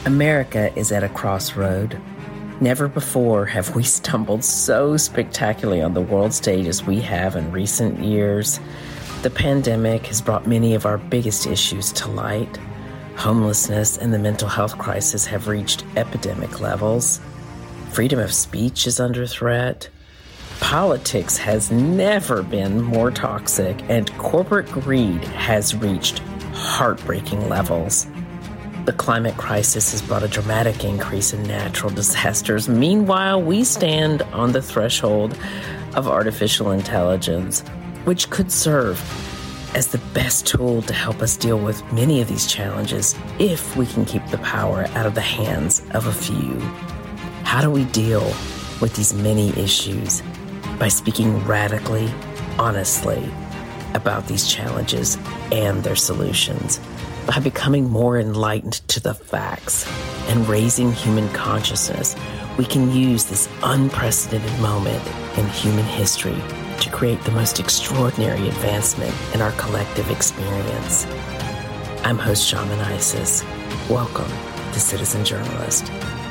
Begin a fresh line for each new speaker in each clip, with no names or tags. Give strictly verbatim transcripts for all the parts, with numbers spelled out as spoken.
America is at a crossroad. Never before have we stumbled so spectacularly on the world stage as we have in recent years. The pandemic has brought many of our biggest issues to light. Homelessness and the mental health crisis have reached epidemic levels. Freedom of speech is under threat. Politics has never been more toxic, and corporate greed has reached heartbreaking levels. The climate crisis has brought a dramatic increase in natural disasters. Meanwhile, we stand on the threshold of artificial intelligence, which could serve as the best tool to help us deal with many of these challenges if we can keep the power out of the hands of a few. How do we deal with these many issues? By speaking radically, honestly about these challenges and their solutions. By becoming more enlightened to the facts and raising human consciousness, we can use this unprecedented moment in human history to create the most extraordinary advancement in our collective experience. I'm host Shaman Isis. Welcome to Citizen Journalist.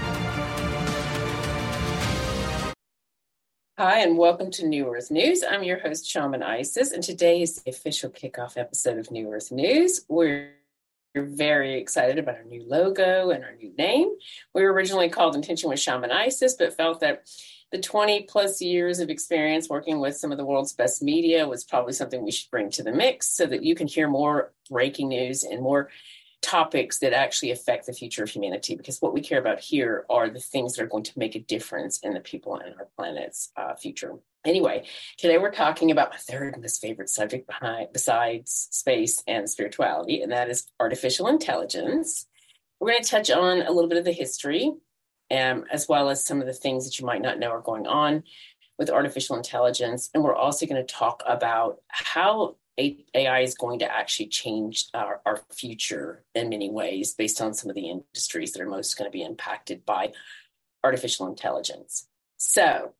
Hi, and welcome to New Earth News. I'm your host, Shaman Isis, and today is the official kickoff episode of New Earth News. We're very excited about our new logo and our new name. We were originally called Intention with Shaman Isis, but felt that the twenty plus years of experience working with some of the world's best media was probably something we should bring to the mix so that you can hear more breaking news and more topics that actually affect the future of humanity, because what we care about here are the things that are going to make a difference in the people and our planet's uh, future. Anyway, today we're talking about my third most favorite subject behind, besides space and spirituality, and that is artificial intelligence. We're going to touch on a little bit of the history, um, as well as some of the things that you might not know are going on with artificial intelligence. And we're also going to talk about how A I is going to actually change our, our future in many ways based on some of the industries that are most going to be impacted by artificial intelligence. So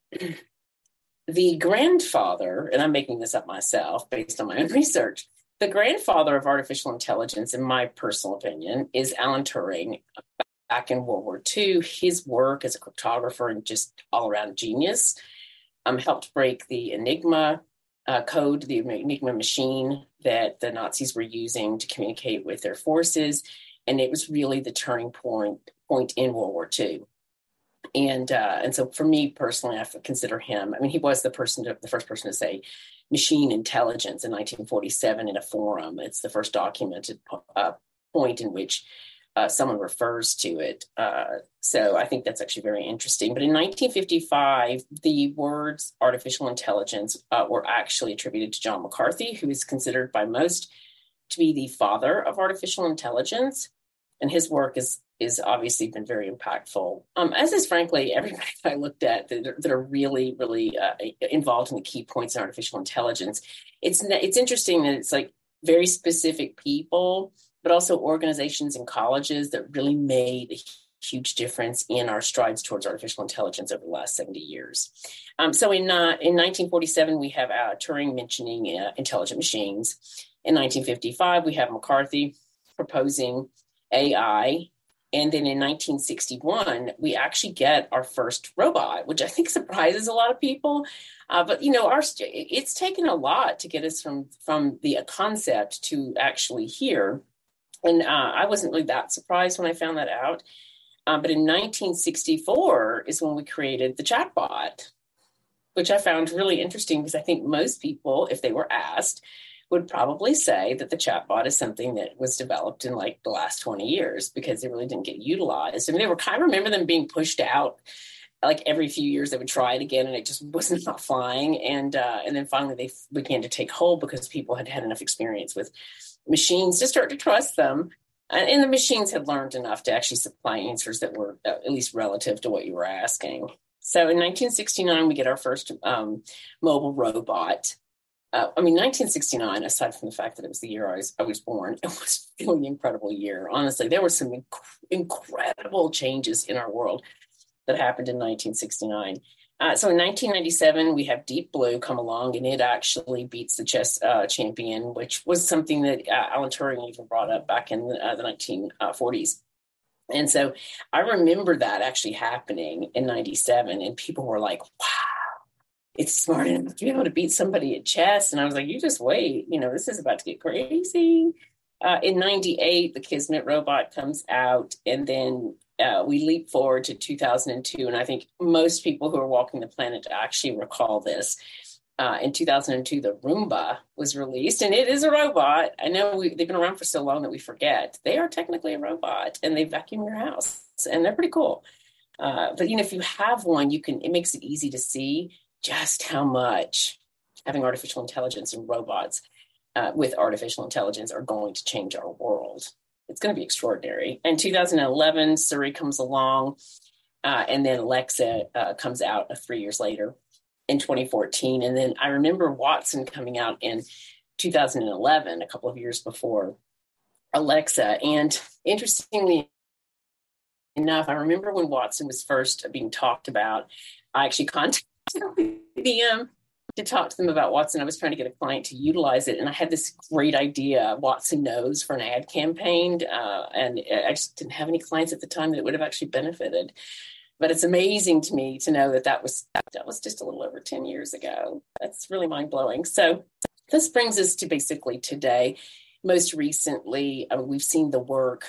the grandfather, and I'm making this up myself based on my own research, the grandfather of artificial intelligence, in my personal opinion, is Alan Turing. Back in World War Two, his work as a cryptographer and just all-around genius um, helped break the Enigma Uh, code, the Enigma machine that the Nazis were using to communicate with their forces. And it was really the turning point point in World War Two. And uh, and so for me personally, I consider him, I mean, he was the person, to, the first person to say machine intelligence in nineteen forty-seven in a forum. It's the first documented uh, point in which Uh, someone refers to it. Uh, so I think that's actually very interesting. But in nineteen fifty-five, the words artificial intelligence uh, were actually attributed to John McCarthy, who is considered by most to be the father of artificial intelligence. And his work is is obviously been very impactful, um, as is, frankly, everybody that I looked at that are, that are really, really uh, involved in the key points in artificial intelligence. It's It's interesting that it's like very specific people, but also organizations and colleges that really made a huge difference in our strides towards artificial intelligence over the last seventy years. Um, so in uh, in nineteen forty-seven, we have uh, Turing mentioning uh, intelligent machines. In nineteen fifty-five, we have McCarthy proposing A I. And then in nineteen sixty-one, we actually get our first robot, which I think surprises a lot of people. Uh, but, you know, our it's taken a lot to get us from, from the uh, concept to actually here. And uh, I wasn't really that surprised when I found that out. Um, but in nineteen sixty-four is when we created the chatbot, which I found really interesting because I think most people, if they were asked, would probably say that the chatbot is something that was developed in like the last twenty years because they really didn't get utilized. I mean, they were kind of remember them being pushed out. Like every few years they would try it again and it just was not flying. And, uh, and then finally they began to take hold because people had had enough experience with machines to start to trust them. And the machines had learned enough to actually supply answers that were at least relative to what you were asking. So in nineteen sixty-nine, we get our first um, mobile robot. Uh, I mean, nineteen sixty-nine, aside from the fact that it was the year I was, I was born, it was really an incredible year. Honestly, there were some inc- incredible changes in our world that happened in nineteen sixty-nine. Uh, so in nineteen ninety-seven, we have Deep Blue come along, and it actually beats the chess uh, champion, which was something that uh, Alan Turing even brought up back in the, uh, the nineteen forties. And so I remember that actually happening in ninety-seven, and people were like, wow, it's smart enough to be able to beat somebody at chess. And I was like, you just wait, you know, this is about to get crazy. Uh, in ninety-eight, the Kismet robot comes out, and then uh, we leap forward to two thousand two. And I think most people who are walking the planet actually recall this. Uh, in two thousand two, the Roomba was released, and it is a robot. I know we, they've been around for so long that we forget. They are technically a robot, and they vacuum your house, and they're pretty cool. Uh, but, you know, if you have one, you can, it makes it easy to see just how much having artificial intelligence and robots uh, with artificial intelligence are going to change our world. It's going to be extraordinary. In two thousand eleven, Siri comes along, uh, and then Alexa uh, comes out uh, three years later in twenty fourteen. And then I remember Watson coming out in two thousand eleven, a couple of years before Alexa. And interestingly enough, I remember when Watson was first being talked about, I actually contacted them to talk to them about Watson. I was trying to get a client to utilize it. And I had this great idea, Watson Knows, for an ad campaign. Uh, and I just didn't have any clients at the time that it would have actually benefited. But it's amazing to me to know that that was that was just a little over ten years ago. That's really mind-blowing. So this brings us to basically today. Most recently, uh, we've seen the work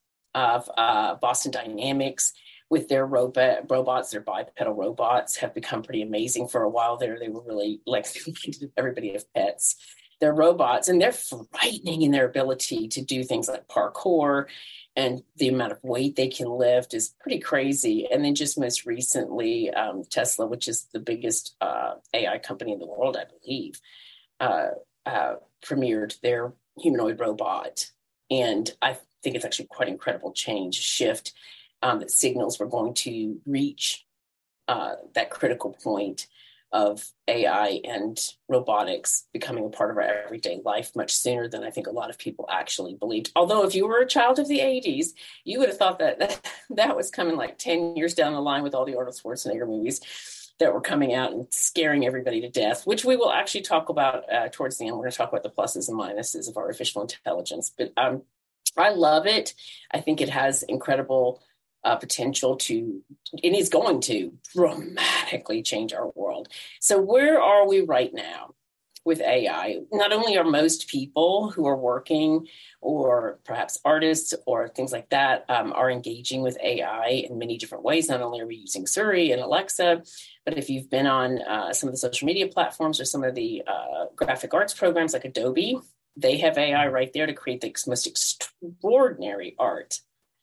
of uh, Boston Dynamics with their robot robots. Their bipedal robots have become pretty amazing. For a while there, they were really like everybody have pets. They're robots, and they're frightening in their ability to do things like parkour, and the amount of weight they can lift is pretty crazy. And then just most recently, um, Tesla, which is the biggest uh, A I company in the world, I believe, uh, uh, premiered their humanoid robot. And I think it's actually quite an incredible change, shift um, that signals we're going to reach uh, that critical point of A I and robotics becoming a part of our everyday life much sooner than I think a lot of people actually believed. Although if you were a child of the eighties, you would have thought that that, that was coming like ten years down the line with all the Arnold Schwarzenegger movies that were coming out and scaring everybody to death, which we will actually talk about uh, towards the end. We're going to talk about the pluses and minuses of artificial intelligence. But um, I love it. I think it has incredible Uh, potential to, and is going to dramatically change our world. So where are we right now with A I? Not only are most people who are working, or perhaps artists or things like that, um, are engaging with A I in many different ways. Not only are we using Siri and Alexa, but if you've been on uh, some of the social media platforms or some of the uh, graphic arts programs like Adobe, they have A I right there to create the most extraordinary art.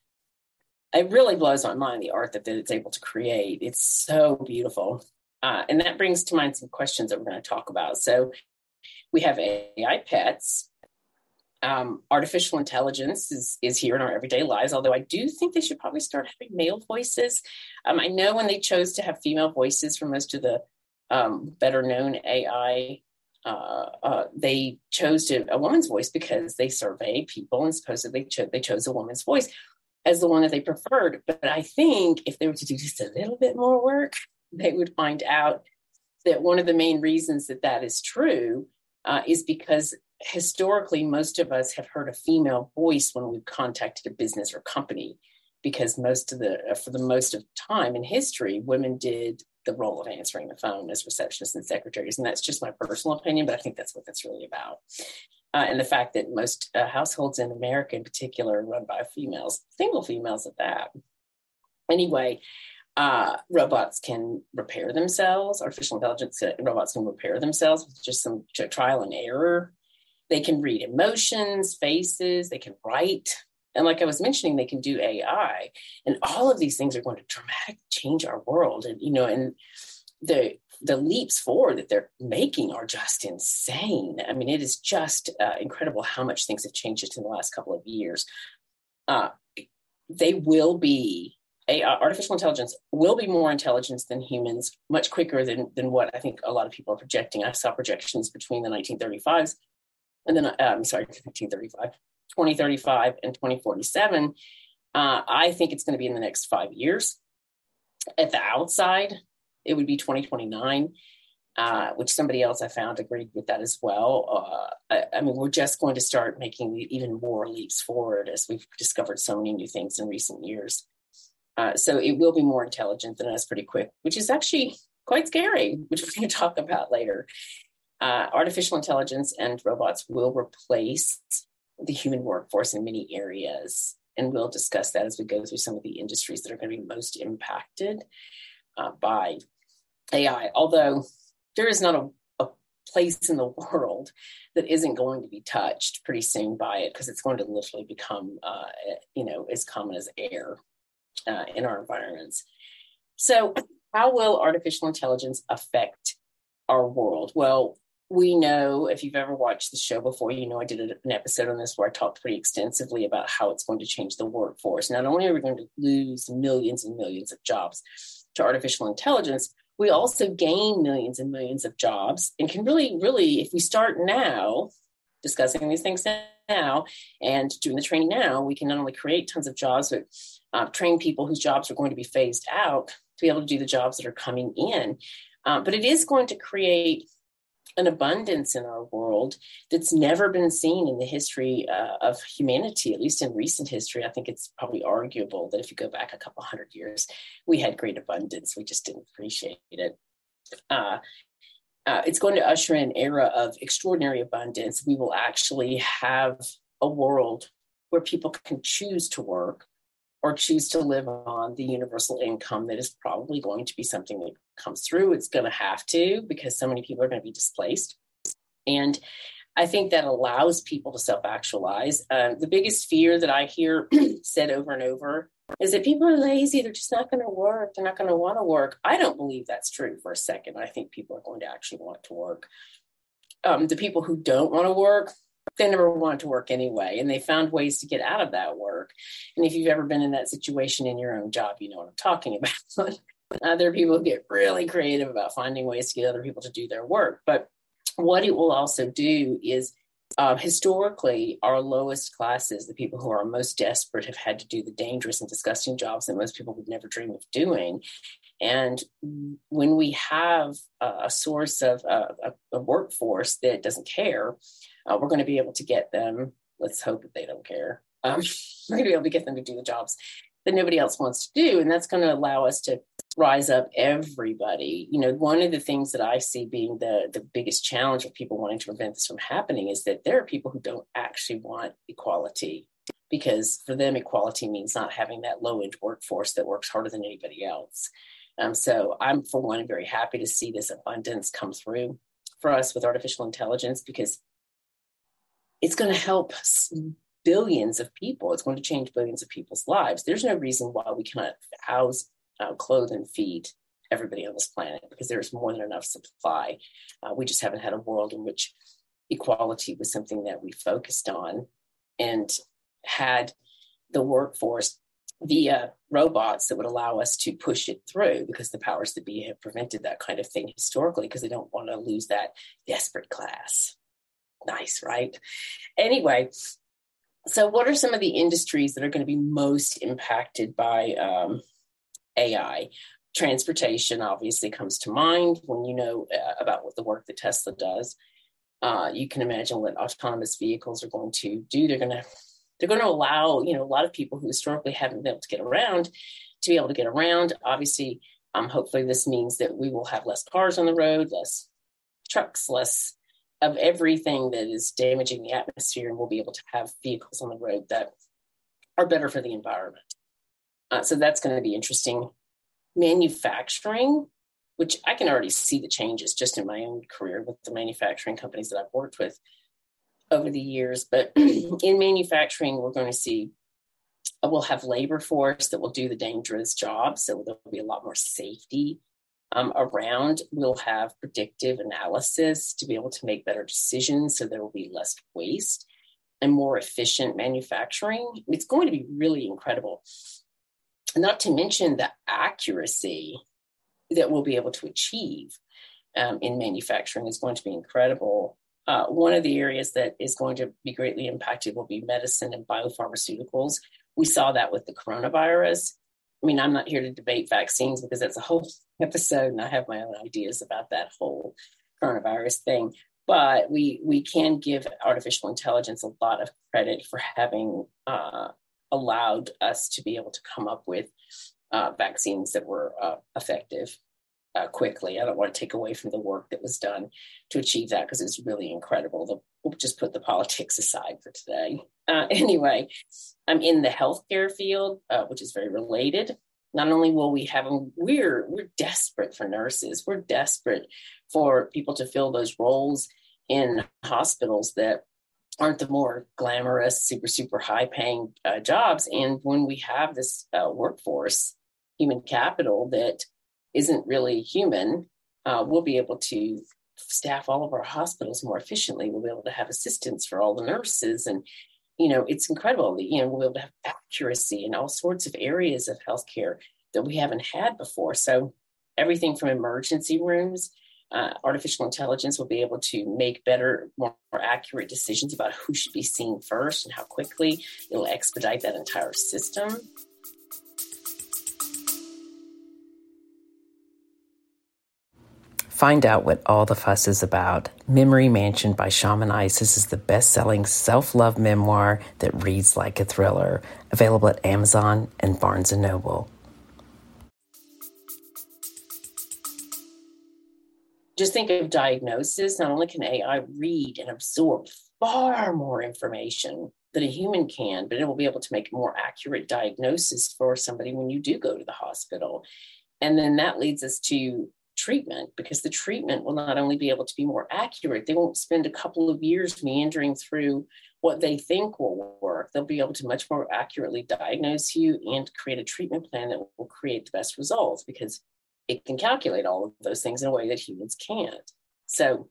It really blows my mind, the art that, that it's able to create. It's so beautiful. Uh, and that brings to mind some questions that we're going to talk about. So we have A I pets. Um, artificial intelligence is, is here in our everyday lives, although I do think they should probably start having male voices. Um, I know when they chose to have female voices for most of the um, better known A I, uh, uh, they chose to a woman's voice because they surveyed people and supposedly cho- they chose a woman's voice as the one that they preferred. But I think if they were to do just a little bit more work, they would find out that one of the main reasons that that is true uh, is because historically, most of us have heard a female voice when we've contacted a business or company, because most of the, for the most of time in history, women did the role of answering the phone as receptionists and secretaries. And that's just my personal opinion, but I think that's what that's really about. Uh, and the fact that most uh, households in America in particular are run by females, single females at that. Anyway, uh, robots can repair themselves. Artificial intelligence uh, robots can repair themselves with just some trial and error. They can read emotions, faces, they can write. And like I was mentioning, they can do A I. And all of these things are going to dramatically change our world. And, you know, and the the leaps forward that they're making are just insane. I mean, it is just uh, incredible how much things have changed just in the last couple of years. Uh, they will be, A I, artificial intelligence will be more intelligent than humans much quicker than, than what I think a lot of people are projecting. I saw projections between the nineteen thirty-fives and then, uh, I'm sorry, nineteen thirty-five, twenty thirty-five and twenty forty-seven. Uh, I think it's going to be in the next five years. At the outside, it would be twenty twenty-nine. uh, which somebody else I found agreed with that as well. Uh, I, I mean, we're just going to start making even more leaps forward as we've discovered so many new things in recent years. Uh, so it will be more intelligent than us pretty quick, which is actually quite scary, which we're going to talk about later. Uh, artificial intelligence and robots will replace the human workforce in many areas. And we'll discuss that as we go through some of the industries that are going to be most impacted uh, by A I. Although there is not a, a place in the world that isn't going to be touched pretty soon by it, because it's going to literally become, uh, you know, as common as air uh, in our environments. So how will artificial intelligence affect our world? Well, we know, if you've ever watched the show before, you know I did an episode on this where I talked pretty extensively about how it's going to change the workforce. Not only are we going to lose millions and millions of jobs to artificial intelligence, we also gain millions and millions of jobs, and can really, really, if we start now, discussing these things now and doing the training now, we can not only create tons of jobs, but uh, train people whose jobs are going to be phased out to be able to do the jobs that are coming in. Uh, but it is going to create an abundance in our world that's never been seen in the history uh, of humanity, at least in recent history. I think it's probably arguable that if you go back a couple hundred years, we had great abundance. We just didn't appreciate it. Uh, uh, it's going to usher in an era of extraordinary abundance. We will actually have a world where people can choose to work or choose to live on the universal income that is probably going to be something that comes through. It's going to have to, because so many people are going to be displaced. And I think that allows people to self-actualize. Uh, the biggest fear that I hear said over and over is that people are lazy. They're just not going to work. They're not going to want to work. I don't believe that's true for a second. I think people are going to actually want to work. Um, the people who don't want to work, they never wanted to work anyway, and they found ways to get out of that work. And if you've ever been in that situation in your own job, you know what I'm talking about. uh, there are people who get really creative about finding ways to get other people to do their work. But what it will also do is, uh, historically, our lowest classes, the people who are most desperate, have had to do the dangerous and disgusting jobs that most people would never dream of doing. And when we have a source of uh, a, a workforce that doesn't care, uh, we're going to be able to get them. Let's hope that they don't care. Um, we're going to be able to get them to do the jobs that nobody else wants to do. And that's going to allow us to rise up everybody. You know, one of the things that I see being the, the biggest challenge of people wanting to prevent this from happening is that there are people who don't actually want equality, because for them, equality means not having that low-end workforce that works harder than anybody else. Um, so I'm, for one, very happy to see this abundance come through for us with artificial intelligence, because it's going to help billions of people. It's going to change billions of people's lives. There's no reason why we cannot house, uh, clothe, and feed everybody on this planet, because there's more than enough supply. Uh, we just haven't had a world in which equality was something that we focused on and had the workforce via robots that would allow us to push it through, because the powers that be have prevented that kind of thing historically, because they don't want to lose that desperate class. Nice, right? Anyway, so what are some of the industries that are going to be most impacted by um, A I? Transportation obviously comes to mind when you know uh, about what the work that Tesla does. Uh, you can imagine what autonomous vehicles are going to do. They're going to They're going to allow, you know, a lot of people who historically haven't been able to get around to be able to get around. Obviously, um, hopefully this means that we will have less cars on the road, less trucks, less of everything that is damaging the atmosphere, and we'll be able to have vehicles on the road that are better for the environment. Uh, so that's going to be interesting. Manufacturing, which I can already see the changes just in my own career with the manufacturing companies that I've worked with over the years. But in manufacturing, we're going to see, we'll have labor force that will do the dangerous jobs. So there'll be a lot more safety um, around. We'll have predictive analysis to be able to make better decisions. So there will be less waste and more efficient manufacturing. It's going to be really incredible. Not to mention the accuracy that we'll be able to achieve um, in manufacturing is going to be incredible. Uh, one of the areas that is going to be greatly impacted will be medicine and biopharmaceuticals. We saw that with the coronavirus, I mean, I'm not here to debate vaccines because that's a whole episode, and I have my own ideas about that whole coronavirus thing. But we we can give artificial intelligence a lot of credit for having uh, allowed us to be able to come up with uh, vaccines that were uh, effective uh, quickly. I don't want to take away from the work that was done to achieve that, because it's really incredible. The, we'll just put the politics aside for today. Uh, anyway, I'm in the healthcare field, uh, which is very related. Not only will we have them, we're we're desperate for nurses. We're desperate for people to fill those roles in hospitals that aren't the more glamorous, super, super high paying uh, jobs. And when we have this uh, workforce, human capital that isn't really human, uh, we'll be able to staff all of our hospitals more efficiently. We'll be able to have assistants for all the nurses. And, you know, it's incredible that, you know, we'll be able to have accuracy in all sorts of areas of healthcare that we haven't had before. So everything from emergency rooms, uh, artificial intelligence will be able to make better, more, more accurate decisions about who should be seen first and how quickly. It'll expedite that entire system.
Find out what all the fuss is about. Memory Mansion by Shaman Isis is the best-selling self-love memoir that reads like a thriller. Available at Amazon and Barnes and Noble.
Just think of diagnosis. Not only can A I read and absorb far more information than a human can, but it will be able to make a more accurate diagnosis for somebody when you do go to the hospital. And then that leads us to treatment, because the treatment will not only be able to be more accurate, they won't spend a couple of years meandering through what they think will work. They'll be able to much more accurately diagnose you and create a treatment plan that will create the best results, because it can calculate all of those things in a way that humans can't. So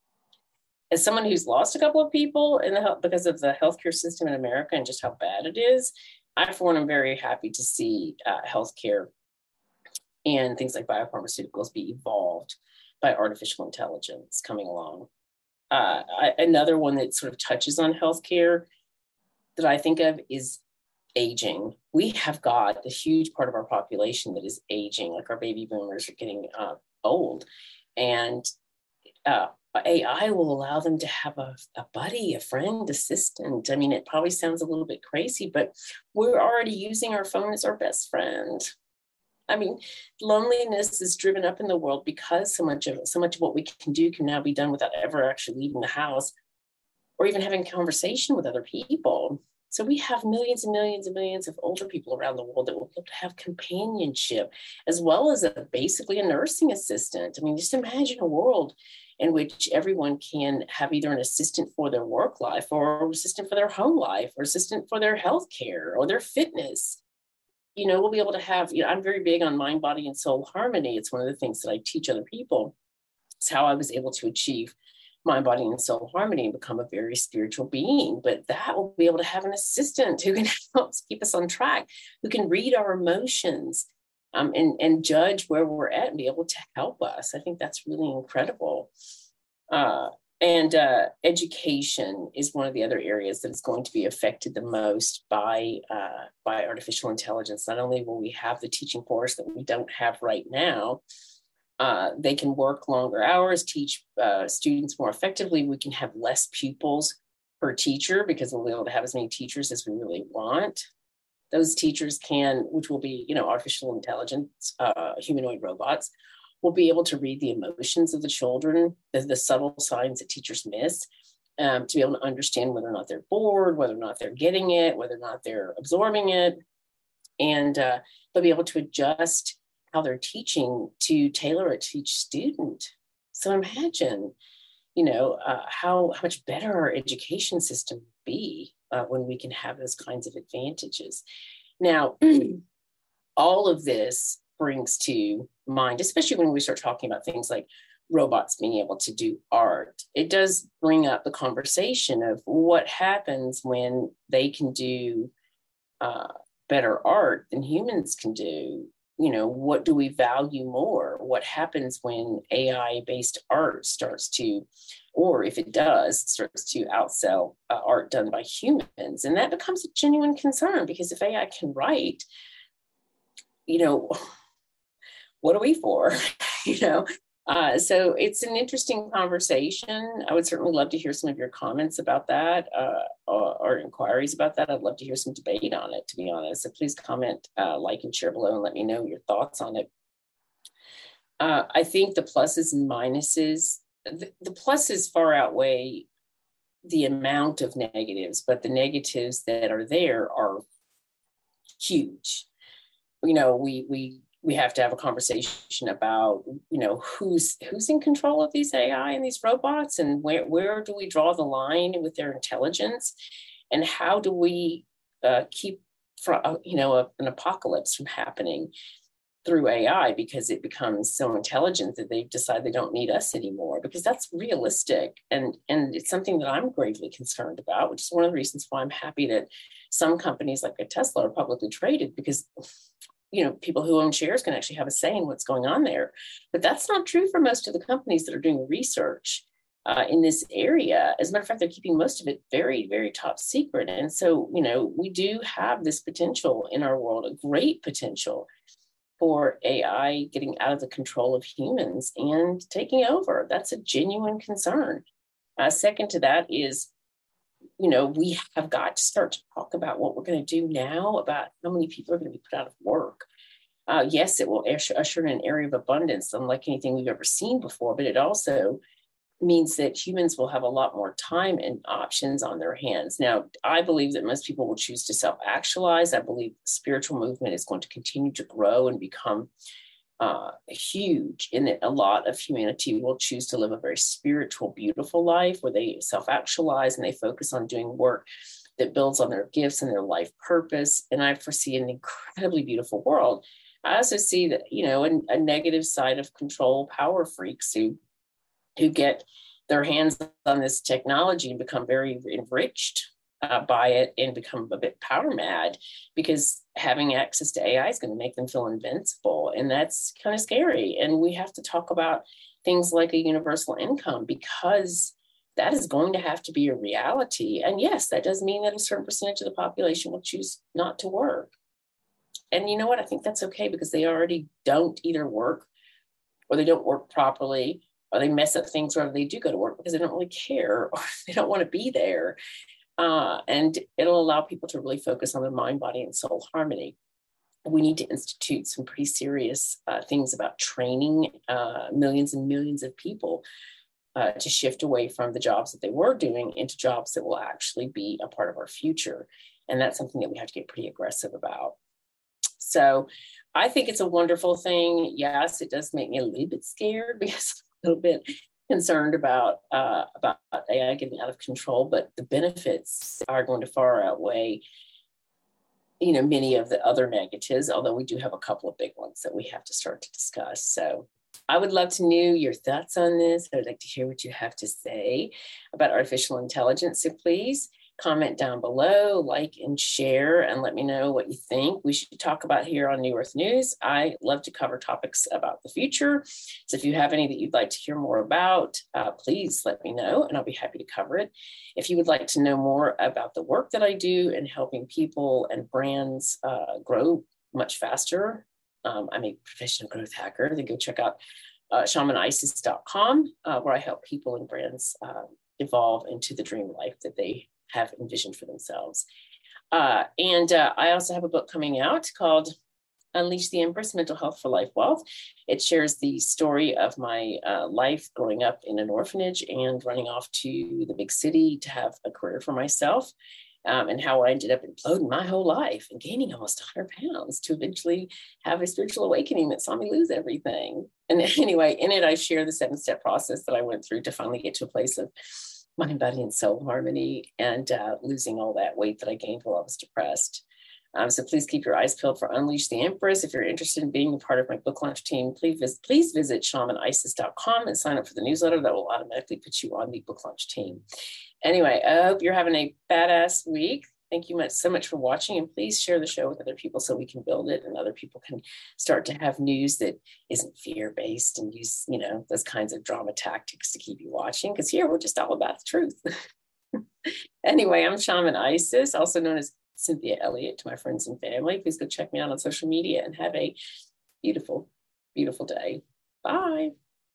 as someone who's lost a couple of people in the health, because of the healthcare system in America and just how bad it is, I, for one, am very happy to see uh, healthcare and things like biopharmaceuticals be evolved by artificial intelligence coming along. Uh, I, another one that sort of touches on healthcare that I think of is aging. We have got a huge part of our population that is aging, like our baby boomers are getting uh, old. And uh, A I will allow them to have a, a buddy, a friend, assistant. I mean, it probably sounds a little bit crazy, but we're already using our phone as our best friend. I mean, loneliness is driven up in the world because so much of so much of what we can do can now be done without ever actually leaving the house or even having a conversation with other people. So we have millions and millions and millions of older people around the world that will be able to have companionship, as well as a, basically a nursing assistant. I mean, just imagine a world in which everyone can have either an assistant for their work life or an assistant for their home life or assistant for their health care or their fitness. You know, we'll be able to have, you know, I'm very big on mind, body, and soul harmony. It's one of the things that I teach other people. It's how I was able to achieve mind, body, and soul harmony and become a very spiritual being. But that will be able to have an assistant who can help us keep us on track, who can read our emotions um, and, and judge where we're at and be able to help us. I think that's really incredible. Uh, And uh, education is one of the other areas that is going to be affected the most by uh, by artificial intelligence. Not only will we have the teaching force that we don't have right now, uh, they can work longer hours, teach uh, students more effectively. We can have less pupils per teacher because we'll be able to have as many teachers as we really want. Those teachers can, which will be, you know, artificial intelligence, uh, humanoid robots, will be able to read the emotions of the children, the, the subtle signs that teachers miss, um, to be able to understand whether or not they're bored, whether or not they're getting it, whether or not they're absorbing it. And uh, they'll be able to adjust how they're teaching to tailor it to each student. So imagine, you know, uh, how, how much better our education system will be uh, when we can have those kinds of advantages. Now, all of this brings to mind, especially when we start talking about things like robots being able to do art, it does bring up the conversation of what happens when they can do uh, better art than humans can do. You know, what do we value more? What happens when A I-based art starts to, or if it does, starts to outsell uh, art done by humans? And that becomes a genuine concern, because if A I can write, you know, what are we for? you know, uh, so it's an interesting conversation. I would certainly love to hear some of your comments about that uh, or, or inquiries about that. I'd love to hear some debate on it, to be honest. So please comment, uh, like, and share below and let me know your thoughts on it. Uh, I think the pluses and minuses, the, the pluses far outweigh the amount of negatives, but the negatives that are there are huge. You know, we we we have to have a conversation about, you know, who's who's in control of these A I and these robots, and where where do we draw the line with their intelligence, and how do we uh, keep from, you know, a, an apocalypse from happening through A I, because it becomes so intelligent that they decide they don't need us anymore, because that's realistic. And, and it's something that I'm gravely concerned about, which is one of the reasons why I'm happy that some companies like a Tesla are publicly traded, because, you know, people who own shares can actually have a say in what's going on there. But that's not true for most of the companies that are doing research uh, in this area. As a matter of fact, they're keeping most of it very, very top secret. And so, you know, we do have this potential in our world, a great potential for A I getting out of the control of humans and taking over. That's a genuine concern. Uh, second to that is, you know, we have got to start to talk about what we're going to do now about how many people are going to be put out of work. Uh, yes, it will usher, usher in an area of abundance unlike anything we've ever seen before, but it also means that humans will have a lot more time and options on their hands. Now, I believe that most people will choose to self-actualize. I believe the spiritual movement is going to continue to grow and become uh, huge, in that a lot of humanity will choose to live a very spiritual, beautiful life where they self-actualize and they focus on doing work that builds on their gifts and their life purpose. And I foresee an incredibly beautiful world. I also see that, you know, a, a negative side of control power freaks who who get their hands on this technology and become very enriched uh, by it and become a bit power mad, because having access to A I is going to make them feel invincible. And that's kind of scary. And we have to talk about things like a universal income, because that is going to have to be a reality. And yes, that does mean that a certain percentage of the population will choose not to work. And you know what? I think that's okay, because they already don't either work, or they don't work properly, or they mess up things wherever they do go to work because they don't really care, or they don't want to be there. Uh, and it'll allow people to really focus on their mind, body, and soul harmony. We need to institute some pretty serious uh, things about training uh, millions and millions of people uh, to shift away from the jobs that they were doing into jobs that will actually be a part of our future. And that's something that we have to get pretty aggressive about. So I think it's a wonderful thing. Yes, it does make me a little bit scared, because a little bit concerned about uh, about A I getting out of control, but the benefits are going to far outweigh, you know, many of the other negatives, although we do have a couple of big ones that we have to start to discuss. So I would love to know your thoughts on this. I would like to hear what you have to say about artificial intelligence. So please comment down below, like and share, and let me know what you think we should talk about here on New Earth News. I love to cover topics about the future. So if you have any that you'd like to hear more about, uh, please let me know and I'll be happy to cover it. If you would like to know more about the work that I do in helping people and brands uh, grow much faster, um, I'm a professional growth hacker, then go check out uh, shaman isis dot com, uh, where I help people and brands uh, evolve into the dream life that they have envisioned for themselves. Uh, and uh, I also have a book coming out called Unleash the Empress, Mental Health for Life Wealth. It shares the story of my uh, life growing up in an orphanage and running off to the big city to have a career for myself, um, and how I ended up imploding my whole life and gaining almost one hundred pounds to eventually have a spiritual awakening that saw me lose everything. And anyway, in it, I share the seven-step process that I went through to finally get to a place of mind, body, and soul harmony, and uh, losing all that weight that I gained while I was depressed. Um, so please keep your eyes peeled for Unleash the Empress. If you're interested in being a part of my book launch team, please visit, please visit shaman isis dot com and sign up for the newsletter. That will automatically put you on the book launch team. Anyway, I hope you're having a badass week. Thank you much so much for watching, and please share the show with other people so we can build it and other people can start to have news that isn't fear-based and use, you know, those kinds of drama tactics to keep you watching, because here we're just all about the truth. Anyway, I'm Shaman Isis, also known as Cynthia Elliott to my friends and family. Please go check me out on social media and have a beautiful, beautiful day. Bye.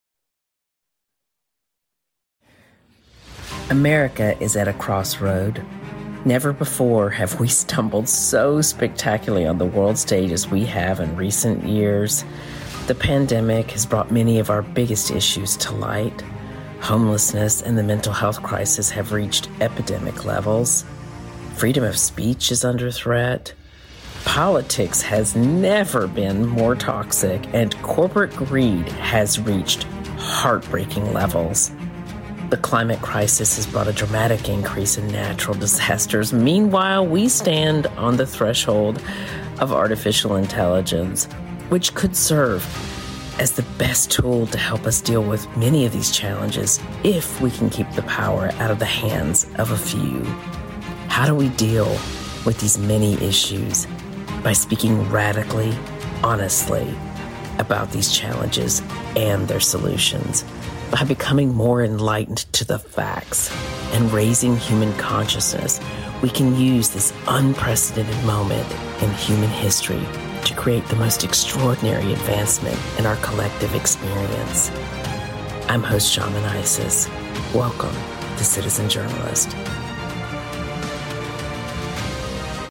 America is at a crossroad. Never before have we stumbled so spectacularly on the world stage as we have in recent years. The pandemic has brought many of our biggest issues to light. Homelessness and the mental health crisis have reached epidemic levels. Freedom of speech is under threat. Politics has never been more toxic, and corporate greed has reached heartbreaking levels. The climate crisis has brought a dramatic increase in natural disasters. Meanwhile, we stand on the threshold of artificial intelligence, which could serve as the best tool to help us deal with many of these challenges if we can keep the power out of the hands of a few. How do we deal with these many issues? By speaking radically, honestly about these challenges and their solutions. By becoming more enlightened to the facts and raising human consciousness, we can use this unprecedented moment in human history to create the most extraordinary advancement in our collective experience. I'm host Shaman Isis. Welcome to Citizen Journalist.